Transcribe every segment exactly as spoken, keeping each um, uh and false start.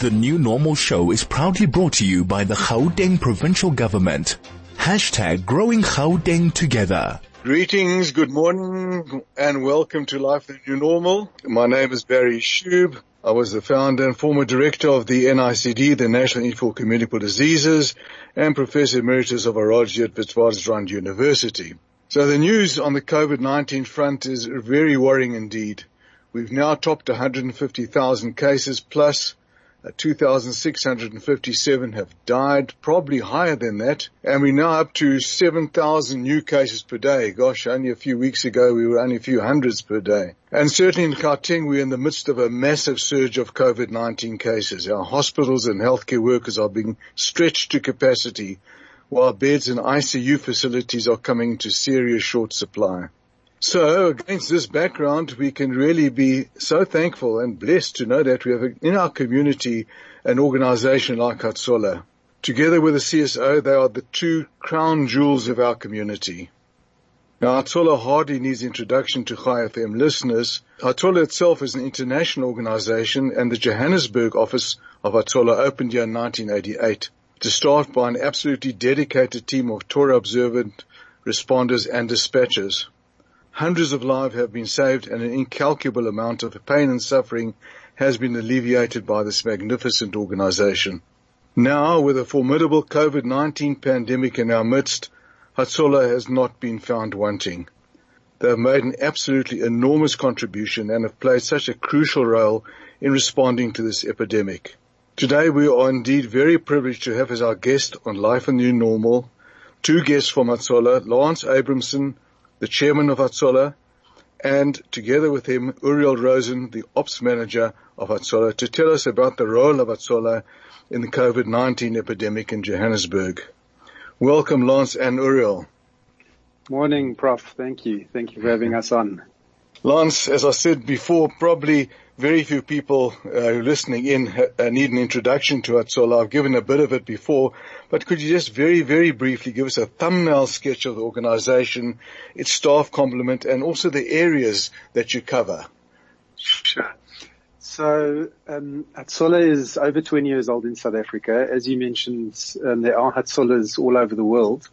The New Normal Show is proudly brought to you by the Gauteng Provincial Government. Hashtag Growing Gauteng Together. Greetings, good morning, and welcome to Life the New Normal. My name is Barry Shube. I was the founder and former director of the N I C D, the National Institute for Communicable Diseases, and Professor Emeritus of Virology at Witwatersrand University. So the news on the COVID nineteen front is very worrying indeed. We've now topped one hundred fifty thousand cases plus. Uh, two thousand six hundred fifty-seven have died, probably higher than that, and we're now up to seven thousand new cases per day. Gosh, only a few weeks ago we were only a few hundreds per day. And certainly in Gauteng we're in the midst of a massive surge of COVID nineteen cases. Our hospitals and healthcare workers are being stretched to capacity, while beds in I C U facilities are coming to serious short supply. So against this background, we can really be so thankful and blessed to know that we have in our community an organization like Hatsola. Together with the C S O, they are the two crown jewels of our community. Now, Hatsola hardly needs introduction to Chai F M listeners. Hatsola itself is an international organization, and the Johannesburg office of Hatsola opened here in nineteen eighty-eight. It is staffed by an absolutely dedicated team of Torah observant responders and dispatchers. Hundreds of lives have been saved, and an incalculable amount of pain and suffering has been alleviated by this magnificent organization. Now, with a formidable COVID nineteen pandemic in our midst, Hatsola has not been found wanting. They have made an absolutely enormous contribution and have played such a crucial role in responding to this epidemic. Today we are indeed very privileged to have as our guest on Life in the New Normal two guests from Hatsola, Lance Abramson, the chairman of Hatsola, and together with him, Uriel Rosen, the ops manager of Hatsola, to tell us about the role of Hatsola in the COVID nineteen epidemic in Johannesburg. Welcome, Lance and Uriel. Morning, Prof. Thank you. Thank you for having us on. Lance, as I said before, probably very few people uh, listening in uh, need an introduction to Hatsola. I've given a bit of it before, but could you just very, very briefly give us a thumbnail sketch of the organization, its staff complement, and also the areas that you cover? Sure. So, um, Hatsola is over twenty years old in South Africa. As you mentioned, um, there are Hatsolas all over the world.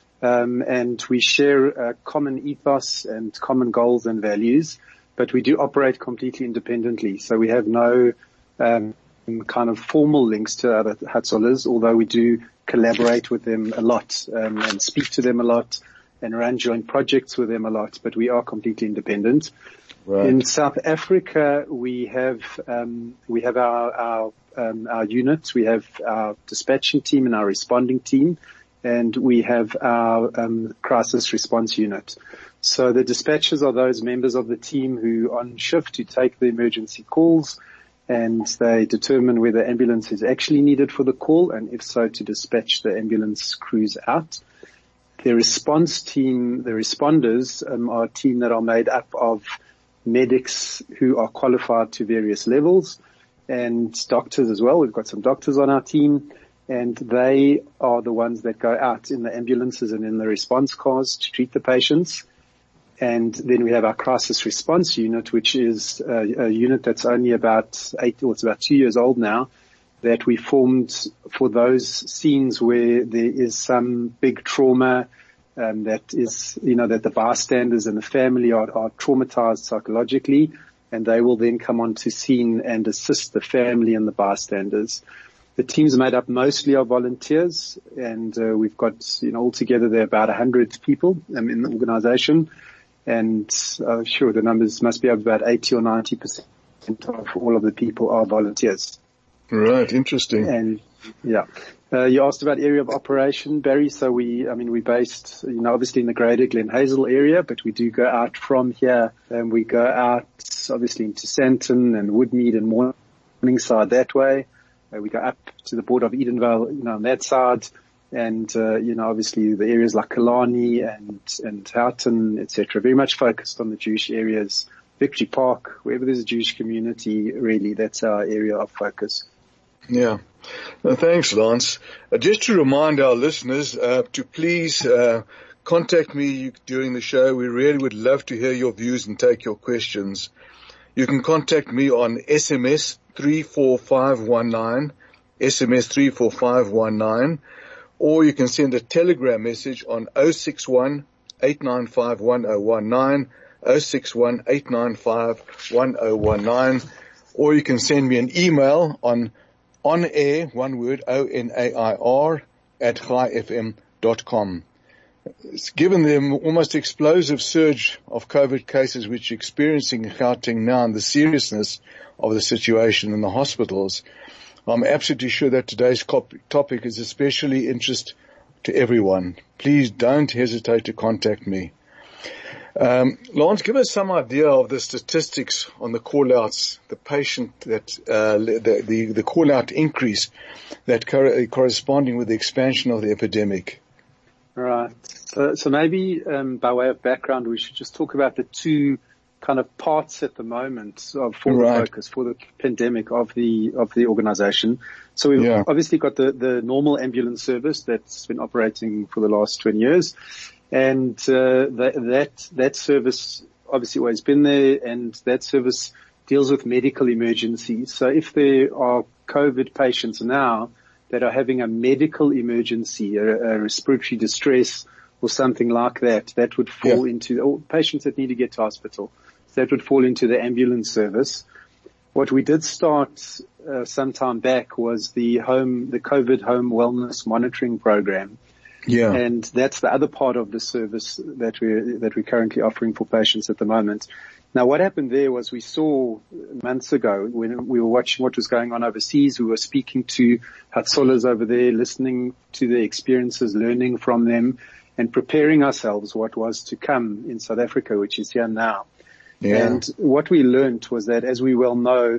Um, and we share a common ethos and common goals and values, but we do operate completely independently. So we have no um, kind of formal links to other Hatsolas, although we do collaborate with them a lot um, and speak to them a lot and run joint projects with them a lot, but we are completely independent. Right. In South Africa, we have um, we have our our, um, our units, we have our dispatching team and our responding team, and we have our um, crisis response unit. So the dispatchers are those members of the team who on shift to take the emergency calls, and they determine whether ambulance is actually needed for the call, and if so, to dispatch the ambulance crews out. The response team, the responders, um, are a team that are made up of medics who are qualified to various levels, and doctors as well. We've got some doctors on our team, and they are the ones that go out in the ambulances and in the response cars to treat the patients. And then we have our crisis response unit, which is a, a unit that's only about eight, or it's about two years old now, that we formed for those scenes where there is some big trauma, um, that is, you know, that the bystanders and the family are, are traumatized psychologically, and they will then come onto scene and assist the family and the bystanders. The team's made up mostly of volunteers, and uh, we've got, you know, altogether there are about one hundred people um, in the organization, and uh, sure, the numbers must be up about eighty or ninety percent of all of the people are volunteers. Right, interesting. And yeah, uh, you asked about area of operation, Barry. So we, I mean, we're based, you know, obviously in the greater Glen Hazel area, but we do go out from here, and we go out obviously into Sandton and Woodmead and Morningside that way. Uh, we go up to the border of Edenvale, you know, on that side. And, uh, you know, obviously the areas like Killarney and, and Houghton, et cetera, very much focused on the Jewish areas. Victory Park, wherever there's a Jewish community, really, that's our area of focus. Yeah. Uh, thanks, Lance. Uh, just to remind our listeners, uh, to please, uh, contact me during the show. We really would love to hear your views and take your questions. You can contact me on S M S three four five one nine, S M S three four five one nine, or you can send a Telegram message on oh six one, eight nine five, one oh one nine, oh six one, eight nine five, one oh one nine, or you can send me an email on on air, one word, O N A I R, at chai f m dot com. Given the almost explosive surge of COVID cases which we're experiencing in Gauteng now and the seriousness of the situation in the hospitals, I'm absolutely sure that today's topic is especially interest to everyone. Please don't hesitate to contact me. Um, Lance, give us some idea of the statistics on the call-outs, the patient that, uh, the, the, the call-out increase that cor- corresponding with the expansion of the epidemic. Right. So, so maybe, um, by way of background, we should just talk about the two kind of parts at the moment of, for right. the focus, for the pandemic of the, of the organization. So we've yeah. obviously got the, the normal ambulance service that's been operating for the last twenty years. And, uh, that, that, that service obviously always been there, and that service deals with medical emergencies. So if there are COVID patients now that are having a medical emergency, a, a respiratory distress or something like that, that would fall yeah. into, or patients that need to get to hospital, that would fall into the ambulance service. What we did start uh, some time back was the home, the COVID home wellness monitoring program. Yeah. And that's the other part of the service that we're, that we're currently offering for patients at the moment. Now, what happened there was we saw months ago when we were watching what was going on overseas. We were speaking to Hatsolas over there, listening to their experiences, learning from them, and preparing ourselves what was to come in South Africa, which is here now. Yeah. And what we learned was that, as we well know,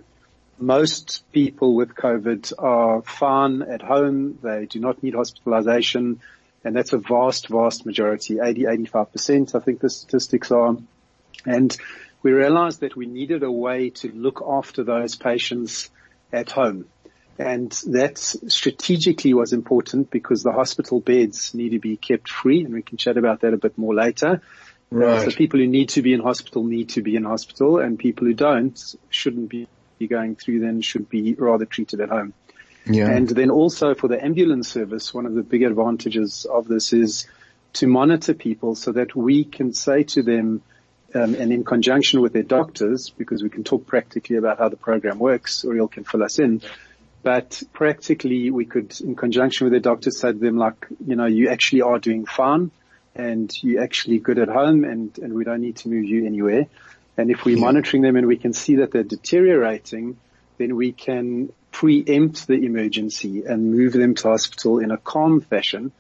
most people with COVID are fine at home. They do not need hospitalization. And that's a vast, vast majority, eighty, eighty-five percent, I think the statistics are. And we realized that we needed a way to look after those patients at home. And that strategically was important because the hospital beds need to be kept free, and we can chat about that a bit more later. Right. Uh, so people who need to be in hospital need to be in hospital, and people who don't shouldn't be going through then, should be rather treated at home. Yeah. And then also for the ambulance service, one of the big advantages of this is to monitor people so that we can say to them, um, and in conjunction with their doctors, because we can talk practically about how the program works, Uriel can fill us in, but practically we could, in conjunction with their doctors, say to them like, you know, you actually are doing fine and you're actually good at home, and, and we don't need to move you anywhere. And if we're yeah. monitoring them and we can see that they're deteriorating, then we can preempt the emergency and move them to hospital in a calm fashion,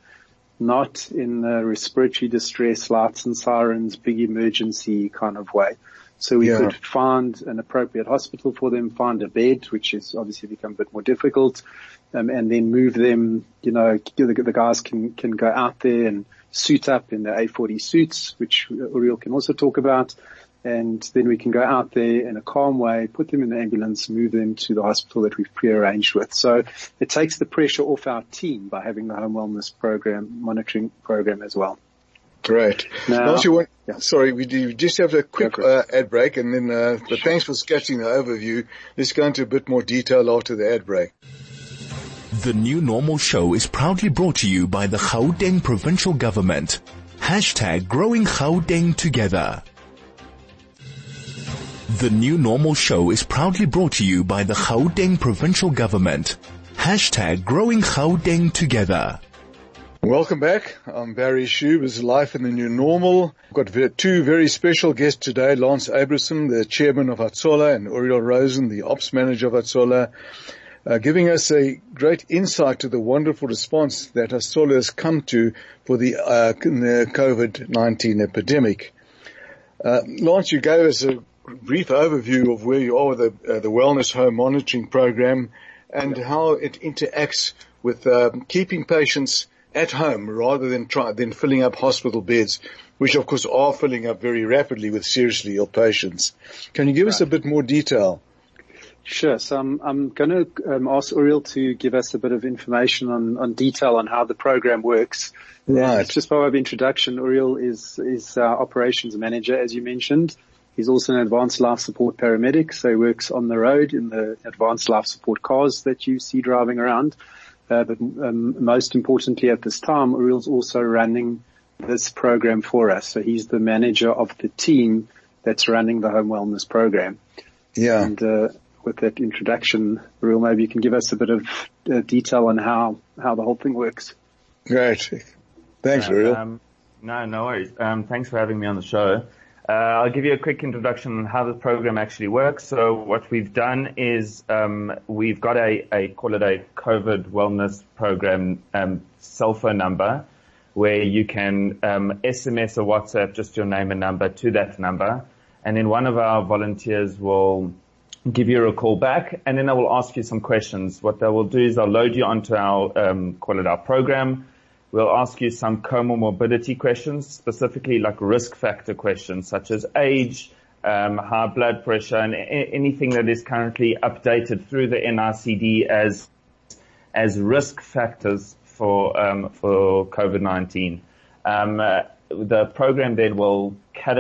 not in a respiratory distress, lights and sirens, big emergency kind of way. So we yeah. could find an appropriate hospital for them, find a bed, which is obviously become a bit more difficult, um, and then move them, you know, the, the guys can, can go out there and suit up in the A forty suits, which Uriel can also talk about. And then we can go out there in a calm way, put them in the ambulance, move them to the hospital that we've prearranged with. So it takes the pressure off our team by having the home wellness program, monitoring program as well. Great. Now, you want, yeah. Sorry, we do just have a quick uh, ad break, and then, uh, but thanks for sketching the overview. Let's go into a bit more detail after the ad break. The New Normal Show is proudly brought to you by the Gauteng Provincial Government. Hashtag Growing Gauteng Together. The New Normal Show is proudly brought to you by the Gauteng Provincial Government. Hashtag Growing Gauteng Together. Welcome back. I'm Barry Shube. This is Life in the New Normal. I've got two very special guests today, Lance Abrahamson, the chairman of Hatsola, and Uriel Rosen, the ops manager of Hatsola, uh, giving us a great insight to the wonderful response that Hatsola has come to for the, uh, the COVID nineteen epidemic. Uh, Lance, you gave us a brief overview of where you are with the, uh, the Wellness Home Monitoring Program and how it interacts with uh, keeping patients at home rather than try, than filling up hospital beds, which of course are filling up very rapidly with seriously ill patients. Can you give right. us a bit more detail? Sure. So I'm, I'm going to um, ask Uriel to give us a bit of information on, on detail on how the program works. Right. And just by way of introduction, Uriel is, is our operations manager, as you mentioned. He's also an advanced life support paramedic, so he works on the road in the advanced life support cars that you see driving around. Uh, but um, most importantly at this time, Uriel's also running this program for us. So he's the manager of the team that's running the home wellness program. Yeah. And uh, with that introduction, Uriel, maybe you can give us a bit of uh, detail on how, how the whole thing works. Great. Thanks, uh, Uriel. Um, no, no worries. Um, thanks for having me on the show. Uh, I'll give you a quick introduction on how the program actually works. So what we've done is um, we've got a, a call it a COVID wellness program um, cell phone number where you can um, S M S or WhatsApp just your name and number to that number, and then one of our volunteers will give you a call back, and then I will ask you some questions. What they will do is I'll load you onto our um, call it our program. We'll ask you some comorbidity questions, specifically like risk factor questions such as age, um, high blood pressure, and a- anything that is currently updated through the N I C D as as risk factors for um, for COVID nineteen. Um, uh, the program then will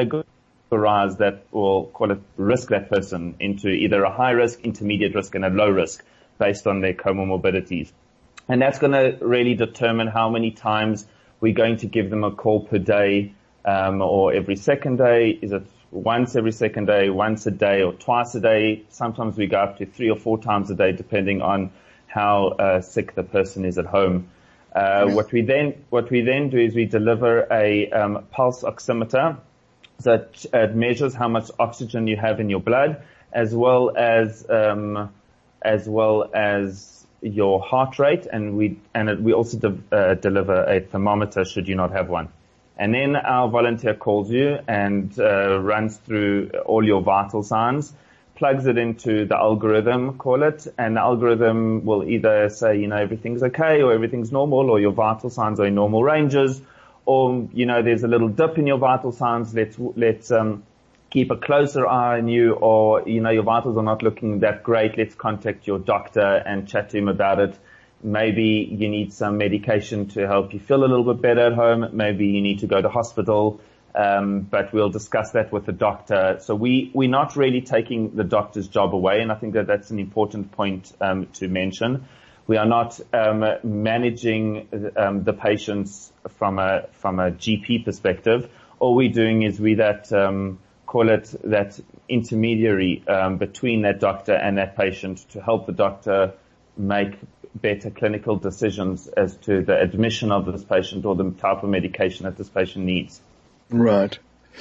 categorize that, or call it risk that person into either a high risk, intermediate risk, and a low risk based on their comorbidities. And that's going to really determine how many times we're going to give them a call per day, um, or every second day. Is it once every second day, once a day, or twice a day? Sometimes we go up to three or four times a day, depending on how uh, sick the person is at home. Uh, what we then, what we then do is we deliver a um, pulse oximeter that uh, measures how much oxygen you have in your blood, as well as um, as well as your heart rate, and we and it, we also de- uh, deliver a thermometer should you not have one. And then our volunteer calls you and uh, runs through all your vital signs, plugs it into the algorithm, call it, and the algorithm will either say, you know, everything's okay or everything's normal, or your vital signs are in normal ranges, or, you know, there's a little dip in your vital signs, let's, let's, um, keep a closer eye on you, or, you know, your vitals are not looking that great, let's contact your doctor and chat to him about it. Maybe you need some medication to help you feel a little bit better at home. Maybe you need to go to hospital. Um, but we'll discuss that with the doctor. So we, we're not really taking the doctor's job away, and I think that that's an important point um, to mention. We are not um, managing um, the patients from a from a G P perspective. All we're doing is we that um, call it that intermediary um, between that doctor and that patient to help the doctor make better clinical decisions as to the admission of this patient or the type of medication that this patient needs. Right.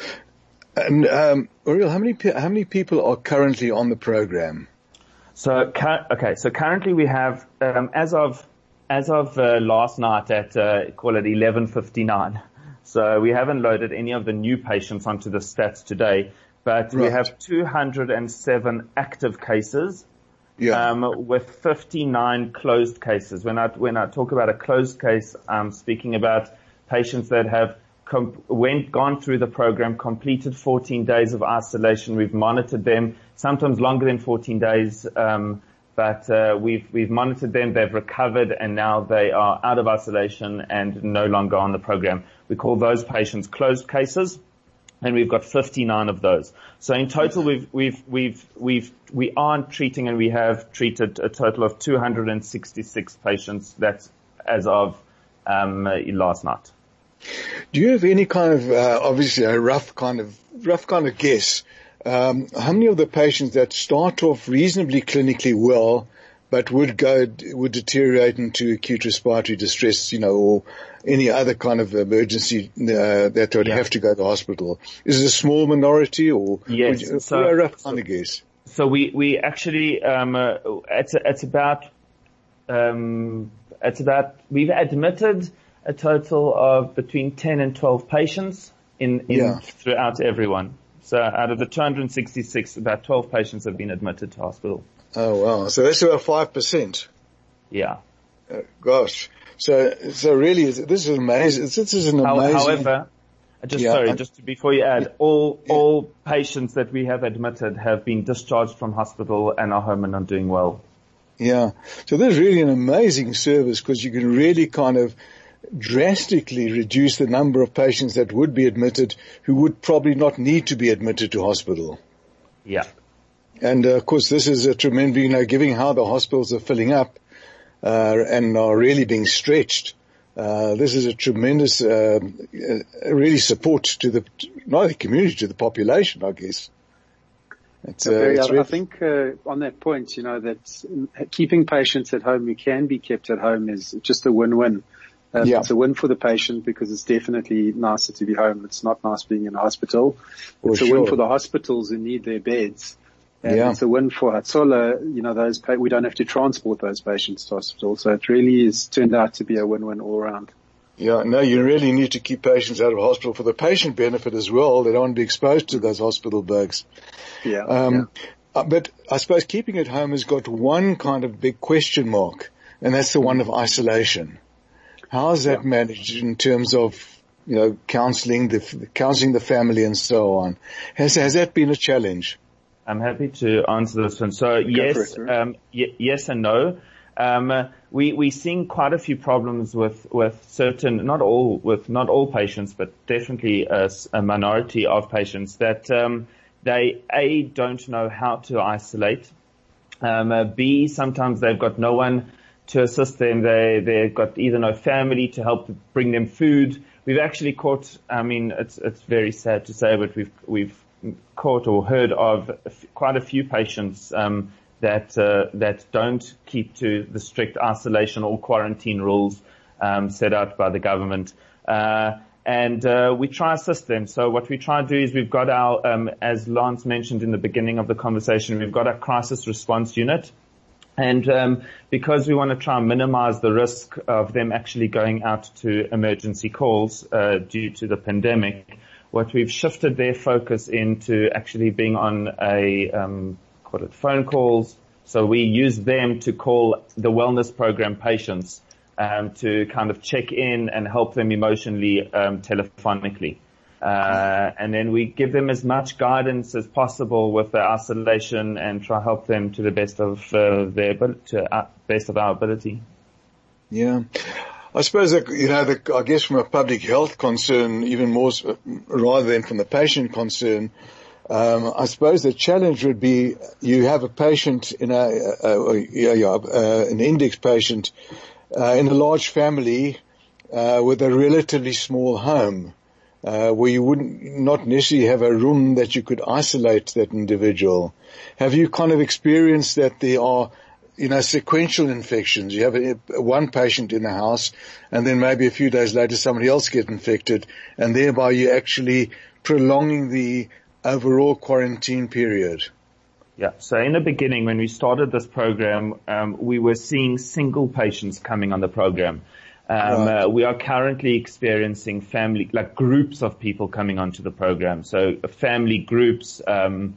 And um, Uriel, how many how many people are currently on the program? So okay, so currently we have um, as of as of uh, last night at uh, call it eleven fifty-nine. So we haven't loaded any of the new patients onto the stats today, but right. We have two hundred seven active cases. Yeah. Um, with fifty-nine closed cases. When I when I talk about a closed case, I'm speaking about patients that have Com- went, gone through the program, completed fourteen days of isolation. We've monitored them, sometimes longer than fourteen days, um, but uh, we've we've monitored them. They've recovered, and now they are out of isolation and no longer on the program. We call those patients closed cases, and we've got fifty-nine of those. So in total, we've we've we've we've we are treating, and we have treated a total of two hundred sixty-six patients. That's as of um, last night. Do you have any kind of, uh, obviously a rough kind of, rough kind of guess, um, how many of the patients that start off reasonably clinically well, but would go, would deteriorate into acute respiratory distress, you know, or any other kind of emergency, uh, that would yeah. have to go to hospital? Is it a small minority, or? Yes. Would you, so, a rough so, kind of guess? So we, we actually, um, uh, it's, it's about, um, it's about, we've admitted a total of between ten and twelve patients in, in yeah. throughout everyone. So out of the two hundred sixty-six, about twelve patients have been admitted to hospital. Oh wow. So that's about five percent. Yeah. Uh, gosh. So, so really, this is amazing. This is an amazing. However, just yeah, sorry, I, just before you add, all, yeah. all patients that we have admitted have been discharged from hospital and are home and are doing well. Yeah. So this is really an amazing service, because you can really kind of, drastically reduce the number of patients that would be admitted who would probably not need to be admitted to hospital. Yeah. And uh, of course, this is a tremendous, you know, given how the hospitals are filling up uh, and are really being stretched. Uh, this is a tremendous, uh, uh, really support to the, not the community, to the population, I guess. It's, uh, Very, it's I, really I think uh, on that point, you know, that keeping patients at home who can be kept at home is just a win-win. Um, Yeah. It's a win for the patient because it's definitely nicer to be home. It's not nice being in a hospital. For It's a sure. win for the hospitals who need their beds. And Yeah. it's a win for Hatsola, you know, those pa- we don't have to transport those patients to hospital. So it really is turned out to be a win-win all around. Yeah, no, you really need to keep patients out of hospital for the patient benefit as well. They don't want to be exposed to those hospital bugs. Yeah. Um, yeah. uh, but I suppose keeping it home has got one kind of big question mark, and that's the one of isolation. How is that Yeah. managed in terms of, you know, counseling the, counseling the family and so on? Has, has that been a challenge? I'm happy to answer this one. So yes, for it, um, y- yes and no. Um, uh, we, we're seeing quite a few problems with, with certain, not all, with not all patients, but definitely a, s- a minority of patients that, um, they, A, don't know how to isolate. Um, uh, B, sometimes they've got no one to assist them. They, they've got either no family to help bring them food. We've actually caught, I mean, it's, it's very sad to say, but we've, we've caught or heard of quite a few patients, um, that, uh, that don't keep to the strict isolation or quarantine rules, um, set out by the government. Uh, and, uh, we try to assist them. So what we try to do is we've got our, um, as Lance mentioned in the beginning of the conversation, we've got our crisis response unit. And, um, because we want to try and minimize the risk of them actually going out to emergency calls, uh, due to the pandemic, what we've shifted their focus into actually being on a, um, call it phone calls. So we use them to call the wellness program patients, um, to kind of check in and help them emotionally, um, telephonically. Uh, and then we give them as much guidance as possible with the isolation and try to help them to the best of uh, their ability, to uh, best of our ability. Yeah. I suppose that, you know, the, I guess from a public health concern, even more so, rather than from the patient concern, um, I suppose the challenge would be you have a patient in a, uh, uh, yeah, yeah, uh, an index patient, uh, in a large family, uh, with a relatively small home, uh, where you wouldn't not necessarily have a room that you could isolate that individual. Have you kind of experienced that there are, you know, sequential infections? You have a, one patient in the house and then maybe a few days later somebody else gets infected, and thereby you're actually prolonging the overall quarantine period. Yeah. So in the beginning, when we started this program, um, we were seeing single patients coming on the program. Um, Right. uh, we are currently experiencing family, like groups of people coming onto the program. So uh, family groups, um,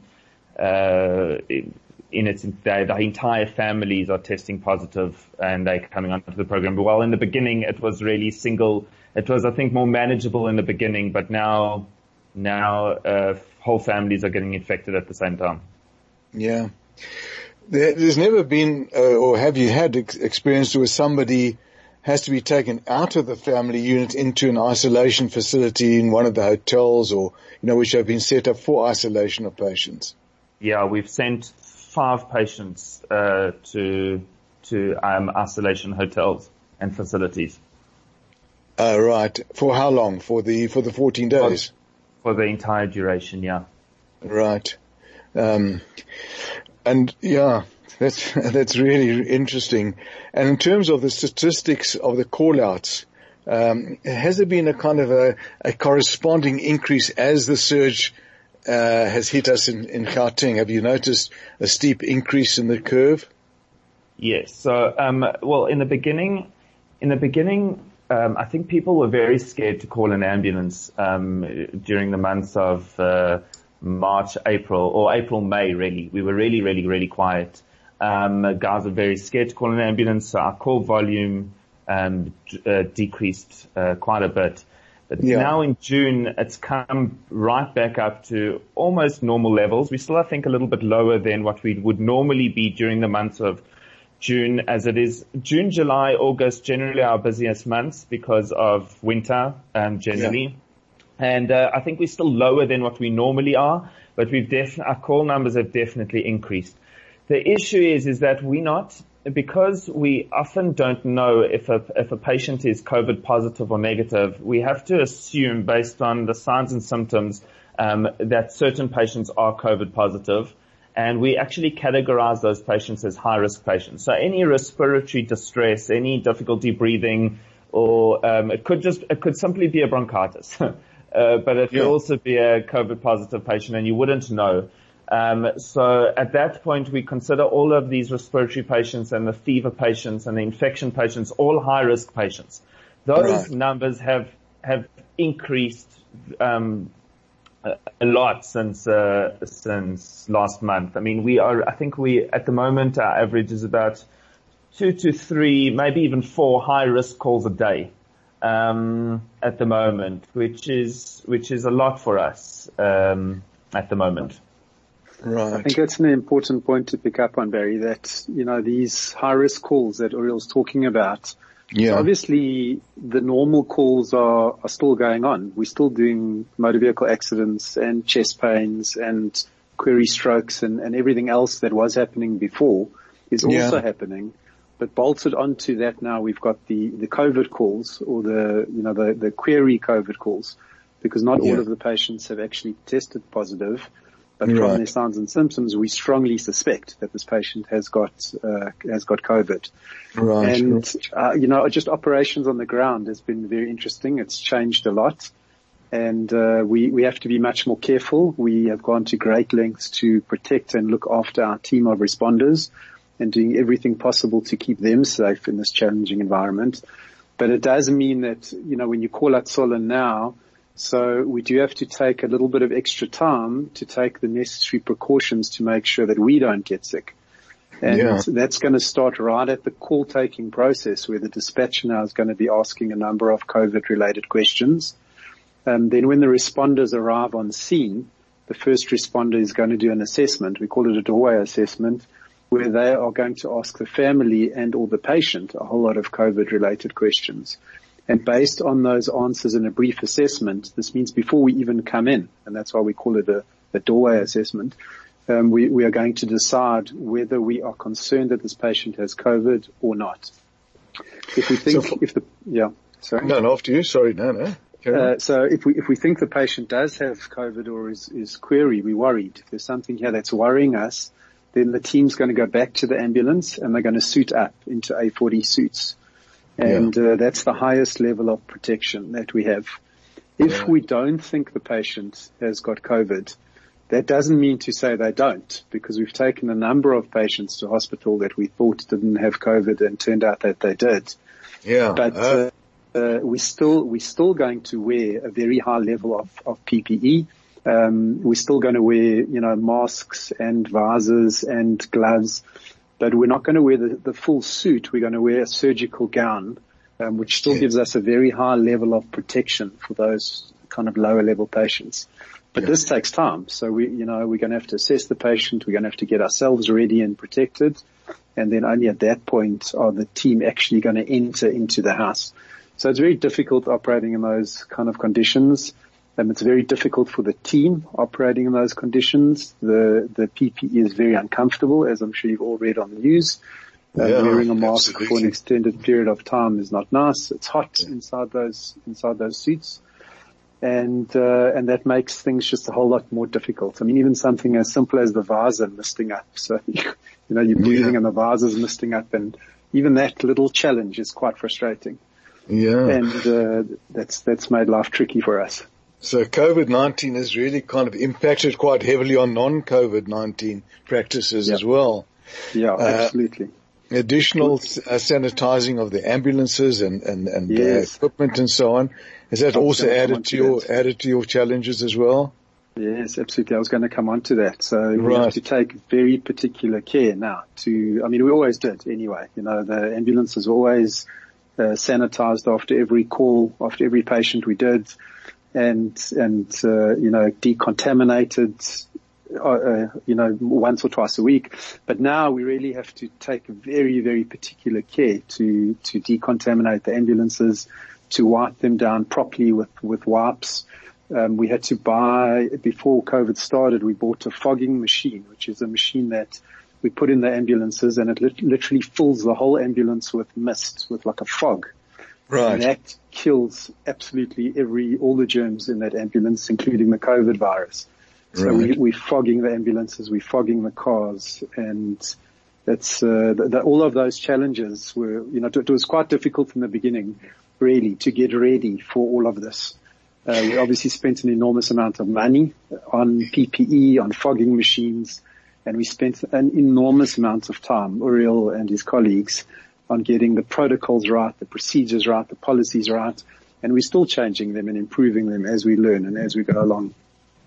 uh, in, in its, the, the entire families are testing positive and they're coming onto the program. But while in the beginning it was really single, it was, I think, more manageable in the beginning, but now, now, uh, whole families are getting infected at the same time. Yeah. There, there's never been, uh, or have you had ex- experience where somebody has to be taken out of the family unit into an isolation facility in one of the hotels, or, you know, which have been set up for isolation of patients? Yeah, we've sent five patients, uh, to, to, um, isolation hotels and facilities. Uh, right. For how long? For the, for the fourteen days? For the entire duration, yeah. Right. Um, and yeah, that's, that's really interesting. And in terms of the statistics of the call-outs, um, has there been a kind of a, a corresponding increase as the surge, uh, has hit us in, in Gauteng? Have you noticed a steep increase in the curve? Yes. So, um, well, in the beginning, in the beginning, um, I think people were very scared to call an ambulance, um, during the months of, uh, March, April, or April, May, really. We were really, really, really quiet. Um, guys were very scared to call an ambulance, so our call volume, um, d- uh, decreased, uh, quite a bit. But Yeah. now in June, it's come right back up to almost normal levels. We still, I think, a little bit lower than what we would normally be during the months of June as it is. June, July, August, generally our busiest months because of winter, um, generally. Yeah. And, uh, I think we're still lower than what we normally are, but we've def- our call numbers have definitely increased. The issue is, is that we're not, because we often don't know if a, if a patient is COVID positive or negative, we have to assume based on the signs and symptoms, um, that certain patients are COVID positive. And we actually categorize those patients as high risk patients. So any respiratory distress, any difficulty breathing, or, um, it could just, it could simply be a bronchitis. Uh, but it could yeah. also be a COVID positive patient and you wouldn't know. Um, so at that point we consider all of these respiratory patients and the fever patients and the infection patients all high risk patients. Those right. numbers have, have increased, um, a, a lot since, uh, since last month. I mean, we are, I think we, at the moment, our average is about two to three, maybe even four high risk calls a day. Um, at the moment, which is, which is a lot for us, um, at the moment. Right. I think that's an important point to pick up on, Barry, that, you know, these high risk calls that Uriel's talking about. Yeah. So obviously the normal calls are, are still going on. We're still doing motor vehicle accidents and chest pains and query strokes and, and everything else that was happening before is also yeah. happening. But bolted onto that now, we've got the, the COVID calls or the, you know, the, the query COVID calls, because not yeah. all of the patients have actually tested positive. But right. from their signs and symptoms, we strongly suspect that this patient has got, uh, has got COVID. Right. And, uh, you know, just operations on the ground has been very interesting. It's changed a lot. And, uh, we, we have to be much more careful. We have gone to great lengths to protect and look after our team of responders, and doing everything possible to keep them safe in this challenging environment. But it does mean that, you know, when you call out Sola now, so we do have to take a little bit of extra time to take the necessary precautions to make sure that we don't get sick. And yeah. that's going to start right at the call taking process, where the dispatcher now is going to be asking a number of COVID related questions. And then when the responders arrive on scene, the first responder is going to do an assessment. We call it a doorway assessment, where they are going to ask the family and or the patient a whole lot of COVID related questions. And based on those answers in a brief assessment, this means before we even come in, and that's why we call it a, a doorway assessment, um, we, we are going to decide whether we are concerned that this patient has COVID or not. If we think, so, if the, yeah, sorry. No, no, after you, sorry, no, no. Uh, so if we, if we think the patient does have COVID or is, is query, we're worried. If there's something here that's worrying us, then the team's going to go back to the ambulance and they're going to suit up into A forty suits. And yeah. uh, that's the highest level of protection that we have. If yeah. we don't think the patient has got COVID, that doesn't mean to say they don't, because we've taken a number of patients to hospital that we thought didn't have COVID and turned out that they did. Yeah. But uh, uh, we still, we're still going to wear a very high level of, of P P E. Um, we're still going to wear, you know, masks and visors and gloves, but we're not going to wear the, the full suit. We're going to wear a surgical gown, um, which still yeah. gives us a very high level of protection for those kind of lower level patients. But yeah. this takes time. So we, you know, we're going to have to assess the patient. We're going to have to get ourselves ready and protected. And then only at that point are the team actually going to enter into the house. So it's very difficult operating in those kind of conditions. Um, it's very difficult for the team operating in those conditions. The, the P P E is very uncomfortable, as I'm sure you've all read on the news. Uh, yeah, wearing a mask absolutely. for an extended period of time is not nice. It's hot yeah. inside those, inside those suits. And, uh, and that makes things just a whole lot more difficult. I mean, even something as simple as the visor misting up. So, you know, you're breathing yeah. and the visor's misting up, and even that little challenge is quite frustrating. Yeah. And, uh, that's, that's made life tricky for us. So COVID nineteen has really kind of impacted quite heavily on non-COVID nineteen practices yeah. as well. Yeah, absolutely. Uh, additional uh, sanitizing of the ambulances and, and, and yes. uh, equipment and so on. Has that I'm also added to your, that. added to your challenges as well? Yes, absolutely. I was going to come on to that. So right. we have to take very particular care now to, I mean, we always did anyway. You know, the ambulance is always uh, sanitized after every call, after every patient we did. And, and, uh, you know, decontaminated, uh, you know, once or twice a week. But now we really have to take very, very particular care to, to decontaminate the ambulances, to wipe them down properly with, with wipes. Um, we had to buy, before COVID started, we bought a fogging machine, which is a machine that we put in the ambulances, and it lit- literally fills the whole ambulance with mist, with like a fog. Right. And that kills absolutely every, all the germs in that ambulance, including the COVID virus. So Right. we, we're fogging the ambulances, we're fogging the cars, and that's, uh, the, the, all of those challenges were, you know, it was quite difficult in the beginning, really, to get ready for all of this. Uh, we obviously spent an enormous amount of money on P P E, on fogging machines, and we spent an enormous amount of time, Uriel and his colleagues, on getting the protocols right, the procedures right, the policies right, and we're still changing them and improving them as we learn and as we go along.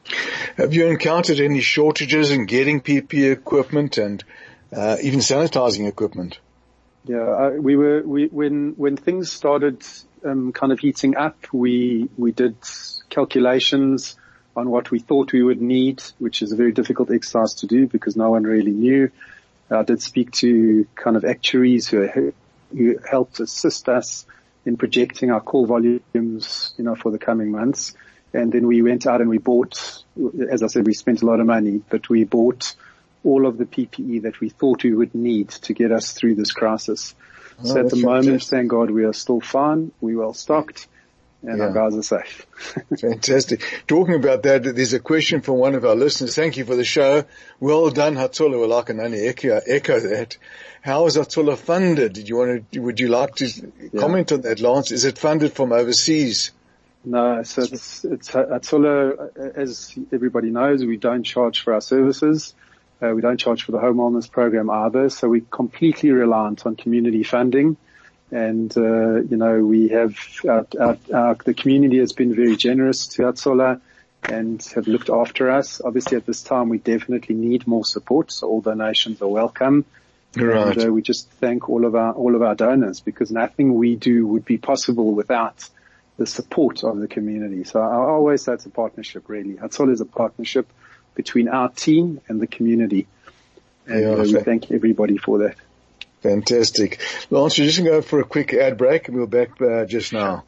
Have you encountered any shortages in getting P P E equipment and uh, even sanitizing equipment? Yeah, uh, we were, we, when, when things started, um, kind of heating up, we, we did calculations on what we thought we would need, which is a very difficult exercise to do because no one really knew. I did speak to kind of actuaries who, who helped assist us in projecting our call volumes, you know, for the coming months. And then we went out and we bought, as I said, we spent a lot of money, but we bought all of the P P E that we thought we would need to get us through this crisis. Oh, so at the moment, fantastic. thank God, we are still fine. We're well stocked and Yeah. our guys are safe. Fantastic. Talking about that, there's a question from one of our listeners. Thank you for the show. Well done, Hatzola. Well, I can only echo, echo that. How is Hatzola funded? Did you want to, would you like to Yeah. comment on that, Lance? Is it funded from overseas? No, so it's, it's, Hatzola, as everybody knows, we don't charge for our services. Uh, we don't charge for the home wellness program either. So we're completely reliant on community funding. And, uh, you know, we have, our, our, our, the community has been very generous to Hatzola and have looked after us. Obviously at this time we definitely need more support. So all donations are welcome. Right. And uh, we just thank all of our, all of our donors because nothing we do would be possible without the support of the community. So I always say it's a partnership, really. Hatzola is a partnership between our team and the community. And Yeah, uh, we fa- thank everybody for that. Fantastic. Lance, we're just going to go for a quick ad break and we'll be back uh, just now.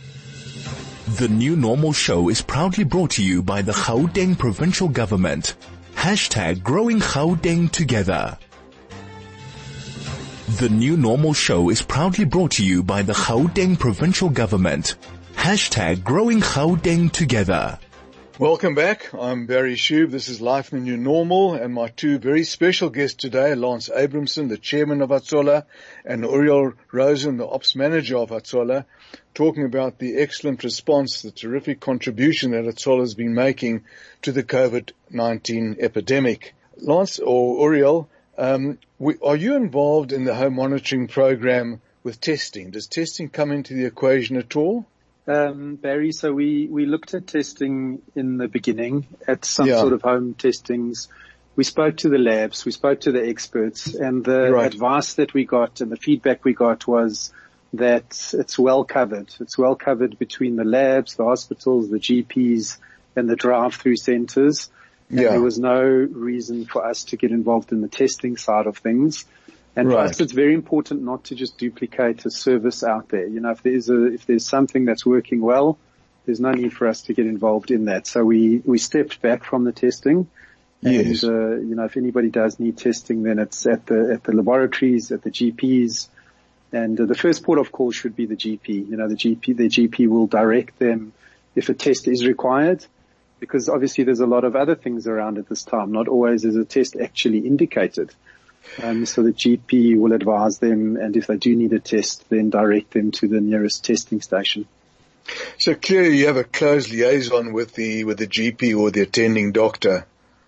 The New Normal Show is proudly brought to you by the Gauteng Provincial Government. Hashtag growing Gauteng together. The New Normal Show is proudly brought to you by the Gauteng Provincial Government. Hashtag growing Gauteng together. Welcome back. I'm Barry Shube. This is Life in the New Normal, and my two very special guests today, Lance Abramson, the chairman of Hatzola, and Uriel Rosen, the ops manager of Hatzola, talking about the excellent response, the terrific contribution that Hatzola has been making to the COVID nineteen epidemic. Lance or Uriel, um, we, are you involved in the home monitoring program with testing? Does testing come into the equation at all? Um, Barry, so we, we looked at testing in the beginning at some Yeah. sort of home testings. We spoke to the labs, we spoke to the experts, and the Right. advice that we got and the feedback we got was that it's well covered. It's well covered between the labs, the hospitals, the G Ps, and the drive-through centers. And Yeah. there was no reason for us to get involved in the testing side of things. And for Right. us, it's very important not to just duplicate a service out there. You know, if there's a, if there's something that's working well, there's no need for us to get involved in that. So we, we stepped back from the testing. Yes. And, uh, you know, if anybody does need testing, then it's at the, at the laboratories, at the G Ps. And uh, the first port of call should be the G P. You know, the G P, the G P will direct them if a test is required. Because obviously there's a lot of other things around at this time. Not always is a test actually indicated. Um, so the G P will advise them, and if they do need a test, then direct them to the nearest testing station. So clearly you have a close liaison with the, with the G P or the attending doctor.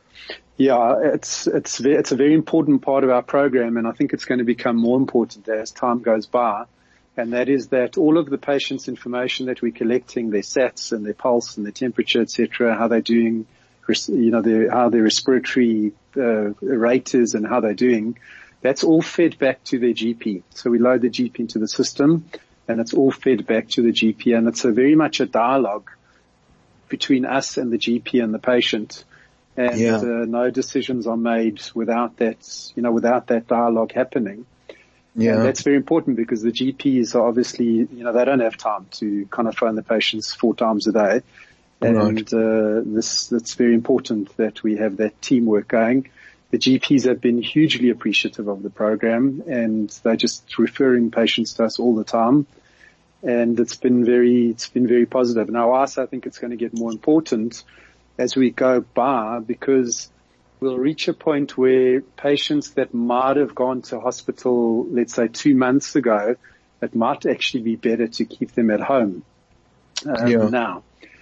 Yeah, it's, it's, ve- it's a very important part of our program, and I think it's going to become more important as time goes by. And that is that all of the patients' information that we're collecting, their S A Ts and their pulse and their temperature, et cetera, how they're doing, res- you know, their, how their respiratory uh, rate is and how they're doing, that's all fed back to their G P. So we load the G P into the system, and it's all fed back to the G P, and it's a very much a dialogue between us and the G P and the patient. and Yeah. uh, no decisions are made without that, you know, without that dialogue happening. Yeah. And that's very important because the G Ps are obviously, you know, they don't have time to kind of phone the patients four times a day. And Right. uh, this, that's very important that we have that teamwork going. The G Ps have been hugely appreciative of the program, and they're just referring patients to us all the time. And it's been very, it's been very positive. Now, also, I think it's going to get more important as we go by, because we'll reach a point where patients that might have gone to hospital, let's say two months ago, it might actually be better to keep them at home um, Yeah. now.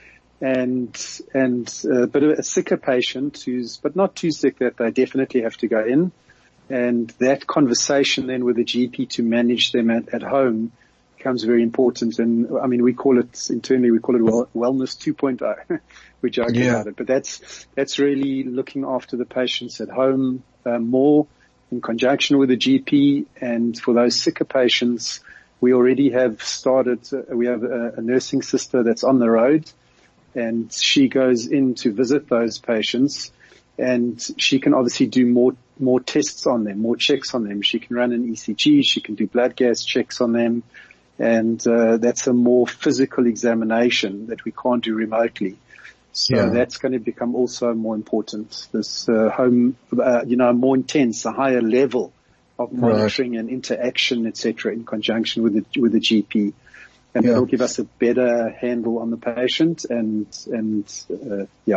And, and, uh, but a sicker patient who's, but not too sick that they definitely have to go in. And that conversation then with the G P to manage them at, at home becomes very important. And I mean, we call it internally, we call it well, wellness two point oh. We joke Yeah. about it, but that's, that's really looking after the patients at home, uh, more in conjunction with the G P. And for those sicker patients, we already have started, uh, we have a, a nursing sister that's on the road, and she goes in to visit those patients, and she can obviously do more, more tests on them, more checks on them. She can run an E C G, she can do blood gas checks on them, and uh, that's a more physical examination that we can't do remotely. So Yeah. that's going to become also more important. This uh, home, uh, you know, more intense, a higher level of monitoring and interaction, et cetera, in conjunction with the with the G P, and Yeah. that'll give us a better handle on the patient. And and uh, yeah,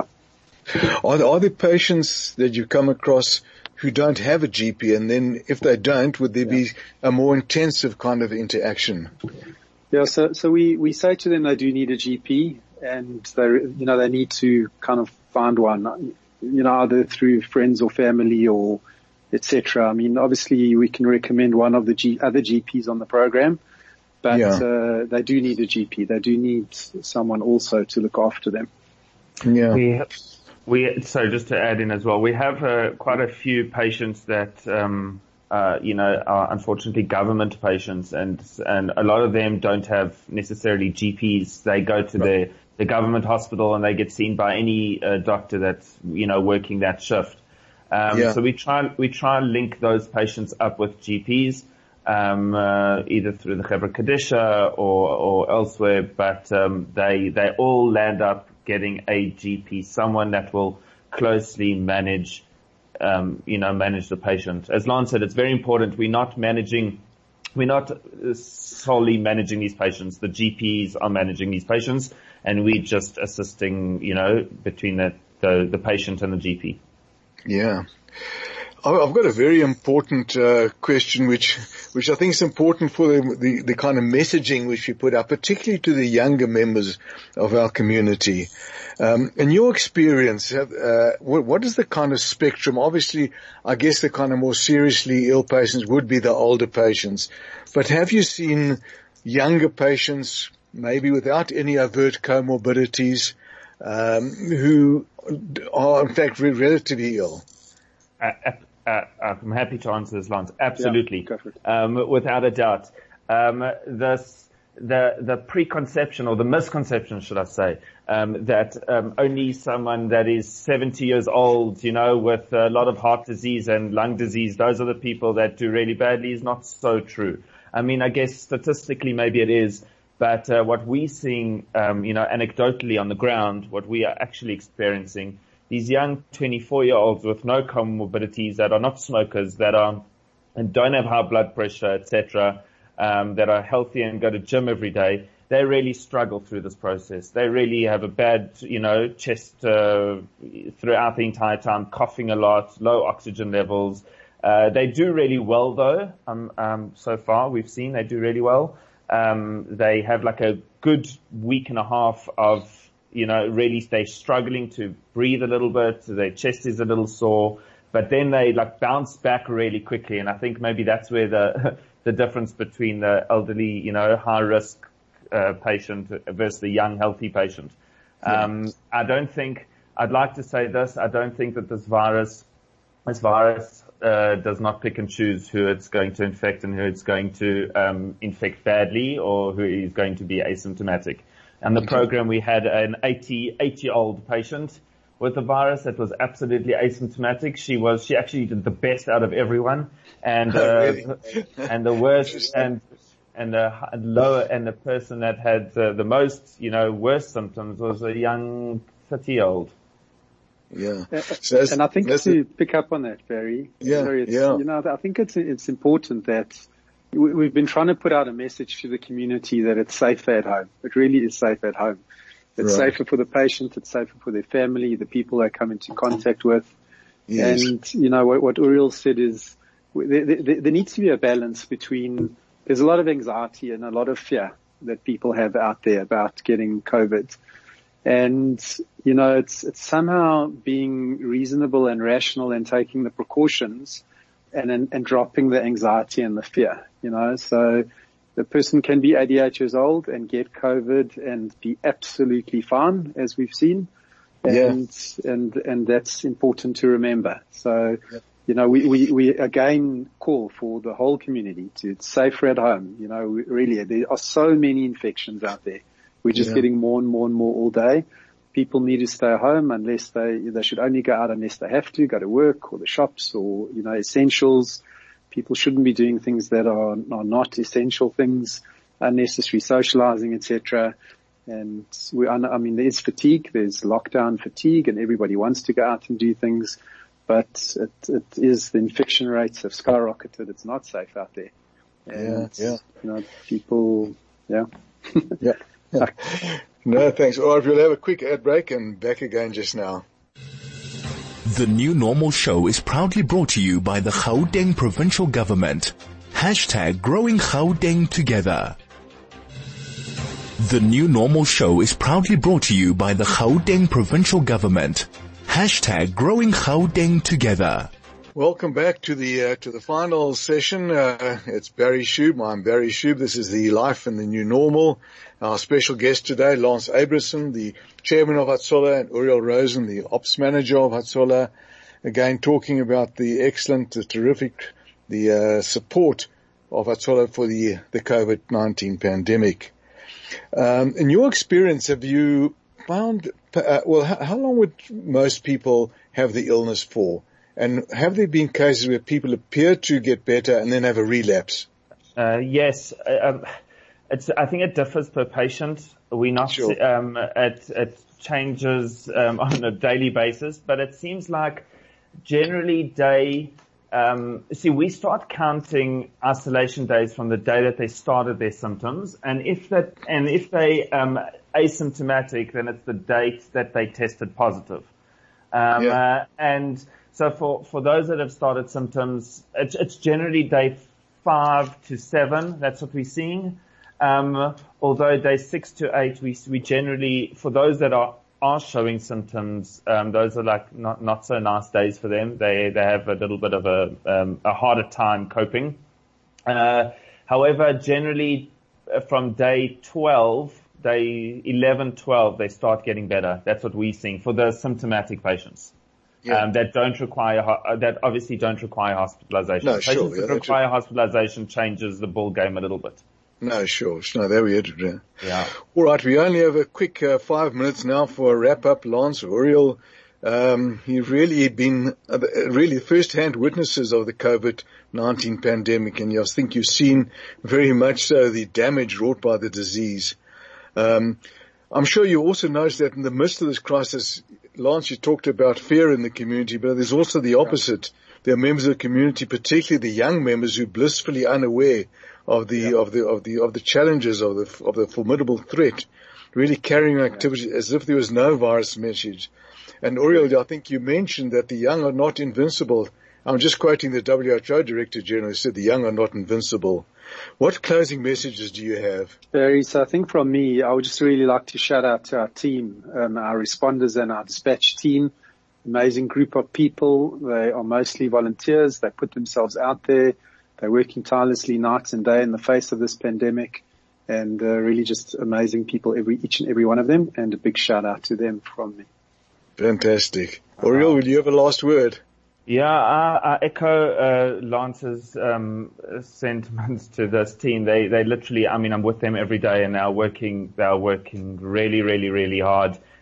Are there, are there patients that you come across who don't have a G P, and then if they don't, would there be a more intensive kind of interaction? yeah. So so we we say to them they do need a G P, and they you know they need to kind of find one, you know, either through friends or family or et cetera. I mean, obviously we can recommend one of the G, other G Ps on the program, but Yeah. uh, they do need a G P. They do need someone also to look after them. Yeah. We, we, so just to add in as well, we have uh, quite a few patients that, um, uh, you know, are unfortunately government patients, and, and a lot of them don't have necessarily G Ps. They go to the, the government hospital and they get seen by any uh, doctor that's, you know, working that shift. Um, Yeah. so we try, we try and link those patients up with G Ps, um, uh, either through the Chevra Kadisha or, or elsewhere, but, um, they, they all land up getting a G P, someone that will closely manage, um, you know, manage the patient. As Lance said, it's very important. We're not managing, we're not solely managing these patients. The G Ps are managing these patients, and we're just assisting, you know, between the, the, the patient and the G P. Yeah. I- I've got a very important uh, question which which I think is important for the, the, the kind of messaging which we put up, particularly to the younger members of our community. Um, in your experience, have, uh, what, what is the kind of spectrum? Obviously, I guess the kind of more seriously ill patients would be the older patients. But have you seen younger patients, maybe without any overt comorbidities, um, who are in fact re- relatively ill? Uh, uh, I'm happy to answer this, Lance. Absolutely. Yeah, go for it. Um, without a doubt. Um, this, the, the preconception or the misconception, should I say, um, that, um, only someone that is seventy years old, you know, with a lot of heart disease and lung disease, those are the people that do really badly is not so true. I mean, I guess statistically maybe it is, but, uh, what we're seeing, um, you know, anecdotally on the ground, what we are actually experiencing, these young twenty-four year olds with no comorbidities, that are not smokers, that are, and don't have high blood pressure, et cetera, um, that are healthy and go to gym every day, they really struggle through this process. They really have a bad, you know, chest, uh, throughout the entire time, coughing a lot, low oxygen levels. Uh, they do really well though, um, um, so far we've seen they do really well. Um, they have like a good week and a half of, you know, really they're struggling to breathe a little bit. Their chest is a little sore, but then they like bounce back really quickly. And I think maybe that's where the, the difference between the elderly, you know, high risk, uh, patient versus the young, healthy patient. Um, I don't think, I'd like to say this, I don't think that this virus, this virus, uh, does not pick and choose who it's going to infect and who it's going to, um, infect badly or who is going to be asymptomatic. And the program, we had an eighty, eighty year old patient, with the virus that was absolutely asymptomatic. She was, she actually did the best out of everyone. And, uh, Really? and the worst, and, and the lower, and the person that had uh, the most, you know, worst symptoms was a young thirty year old. Yeah. So and I think to pick up on that, Barry, yeah, sorry, it's, yeah. you know, I think it's, it's important that we, we've been trying to put out a message to the community that it's safer at home. It really is safe at home. It's right. safer for the patient. It's safer for their family, the people they come into contact with. Yes. And, you know, what, what Uriel said is there, there, there needs to be a balance between, there's a lot of anxiety and a lot of fear that people have out there about getting COVID. And, you know, it's, it's somehow being reasonable and rational and taking the precautions and, and, and dropping the anxiety and the fear, you know, so the person can be eighty-eight years old and get COVID and be absolutely fine, as we've seen. And, yeah. and, and that's important to remember. So, yeah. you know, we, we, we again call for the whole community to, it's safer at home. You know, we, really, there are so many infections out there. We're just yeah. getting more and more and more all day. People need to stay home unless they, they should only go out unless they have to, go to work or the shops or, you know, essentials. People shouldn't be doing things that are, are not essential things, unnecessary socializing, et cetera. And we, I mean, there's fatigue, there's lockdown fatigue, and everybody wants to go out and do things, but it, it is, the infection rates have skyrocketed. It's not safe out there. And, yeah, yeah. you know, people, yeah. yeah. yeah. No, thanks. All right, we'll have a quick ad break and back again just now. The New Normal Show is proudly brought to you by the Gauteng Provincial Government. Hashtag growing Gauteng together. The New Normal Show is proudly brought to you by the Gauteng Provincial Government. Hashtag growing Gauteng together. Welcome back to the uh, to the final session. Uh, it's Barry Shube. I'm Barry Shube. This is the Life in the New Normal. Our special guest today, Lance Abrahamson, the chairman of Hatsola, and Uriel Rosen, the ops manager of Hatsola. Again, talking about the excellent, the terrific, the uh, support of Hatsola for the the COVID nineteen pandemic. Um, in your experience, have you found? Uh, well, how, how long would most people have the illness for? And have there been cases where people appear to get better and then have a relapse? Uh, yes. Um, it's, I think it differs per patient. We not, sure. um, it, it changes, um, on a daily basis, but it seems like generally day, um, see, we start counting isolation days from the day that they started their symptoms. And if that, and if they, um, asymptomatic, then it's the date that they tested positive. Um, yeah. uh, and, So for, for those that have started symptoms, it's, it's generally day five to seven. That's what we're seeing. Um, although day six to eight, we, we generally, for those that are, are showing symptoms, um, those are like not, not so nice days for them. They, they have a little bit of a, um, a harder time coping. Uh, however, generally from day twelve, day eleven, twelve, they start getting better. That's what we're seeing for the symptomatic patients. Yeah. Um, that don't require, uh, that obviously don't require hospitalization. No, Patients sure. Yeah, that require hospitalization changes the ball game a little bit. No, sure. No, there we are. Yeah. All right. We only have a quick uh, five minutes now for a wrap up. Lance, Uriel, um, you've really been uh, really first-hand witnesses of the COVID nineteen pandemic, and I think you've seen very much so the damage wrought by the disease. Um, I'm sure you also noticed that in the midst of this crisis, Lance, you talked about fear in the community, but there's also the opposite. There are members of the community, particularly the young members, who are blissfully unaware of the yeah. of the of the of the challenges of the of the formidable threat, really carrying activity as if there was no virus message. And Uriel, I think you mentioned that the young are not invincible. I'm just quoting the W H O Director General, who said the young are not invincible. What closing messages do you have? Barry, so I think from me, I would just really like to shout out to our team, um, our responders and our dispatch team. Amazing group of people. They are mostly volunteers. They put themselves out there. They're working tirelessly night and day in the face of this pandemic, and uh, really just amazing people, every each and every one of them. And a big shout out to them from me. Fantastic. Uriel, will you have a last word? Yeah, I, I echo uh, Lance's um, sentiments to this team. They, they literally, I mean, I'm with them every day, and they're working, they're working really, really, really hard.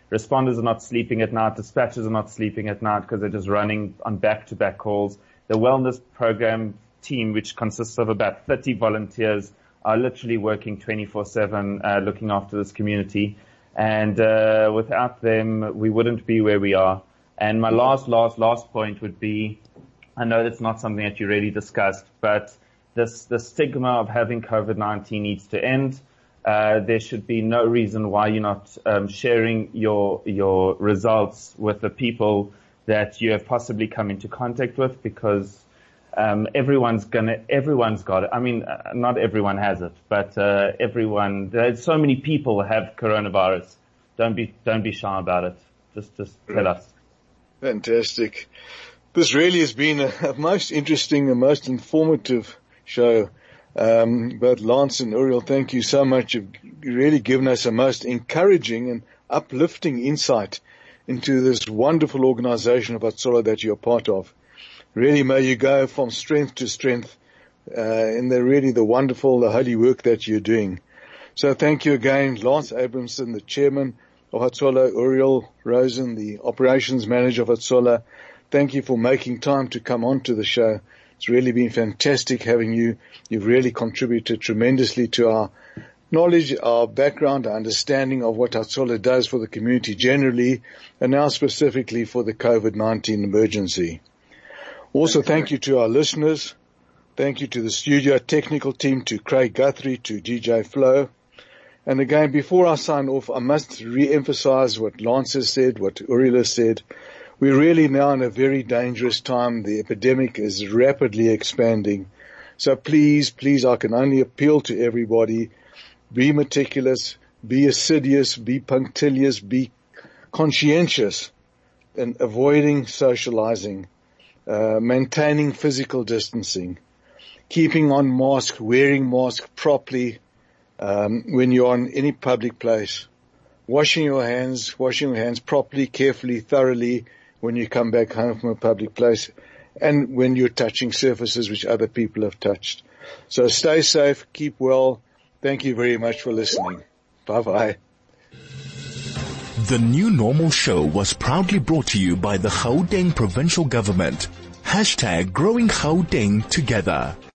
Responders are not sleeping at night. Dispatchers are not sleeping at night because they're just running on back-to-back calls. The wellness program team, which consists of about thirty volunteers, are literally working twenty-four seven, uh, looking after this community. And uh, without them, we wouldn't be where we are. And my last, last, last point would be, I know that's not something that you really discussed, but this the stigma of having COVID nineteen needs to end. Uh, there should be no reason why you're not um, sharing your your results with the people that you have possibly come into contact with, because um, everyone's gonna everyone's got it. I mean, uh, not everyone has it, but uh, everyone. There's so many people have coronavirus. Don't be don't be shy about it. Just just tell us. Fantastic. This really has been a, a most interesting and most informative show. Um, both Lance and Uriel, thank you so much. You've really given us a most encouraging and uplifting insight into this wonderful organization of Atsola that you're part of. Really, may you go from strength to strength uh, in the really the wonderful, the holy work that you're doing. So thank you again, Lance Abramson, the chairman of Atsola, Uriel Rosen, the operations manager of Atsola. Thank you for making time to come on to the show. It's really been fantastic having you. You've really contributed tremendously to our knowledge, our background, our understanding of what Atsola does for the community generally, and now specifically for the COVID nineteen emergency. Also, thank you to our listeners. Thank you to the studio technical team, to Craig Guthrie, to D J Flo. And again, before I sign off, I must re-emphasize what Lance has said, what Uriel has said. We're really now in a very dangerous time. The epidemic is rapidly expanding. So please, please, I can only appeal to everybody. Be meticulous, be assiduous, be punctilious, be conscientious in avoiding socializing, uh, maintaining physical distancing, keeping on mask, wearing mask properly, um, when you're in any public place, washing your hands, washing your hands properly, carefully, thoroughly, when you come back home from a public place, and when you're touching surfaces which other people have touched. So stay safe, keep well. Thank you very much for listening. Bye-bye. The New Normal Show was proudly brought to you by the Gauteng Provincial Government. Hashtag Growing Gauteng Together.